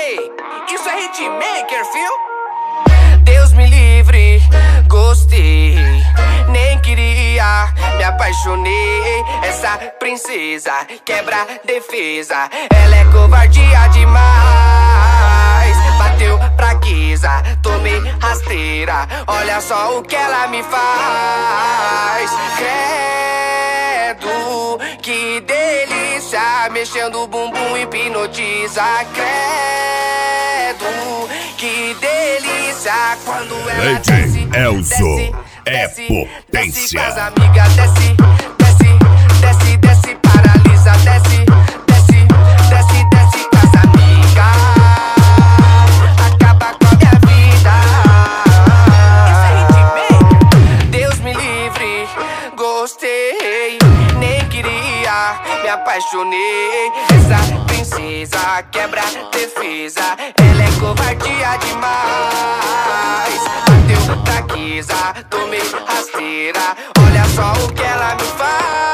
Ei, isso é hitmaker, fio? Deus me livre, gostei, nem queria, me apaixonei. Essa princesa quebra defesa, ela é covardia demais. Bateu fraqueza, tomei rasteira, olha só o que ela me faz. Credo, que delícia, mexendo o bumbum hipnotiza. Credo, que delícia, quando ela desce, Elzo desce, é desce com as potência. amigas, desce, desce, desce, desce, paralisa, desce, desce, desce, desce com as amigas, acaba com a minha vida. Isso é hitmaker. Deus me livre, gostei, nem queria, me apaixonei. Essa princesa quebra defesa, ela é covardia demais. Bateu fraqueza, tomei rasteira, olha só o que ela me faz.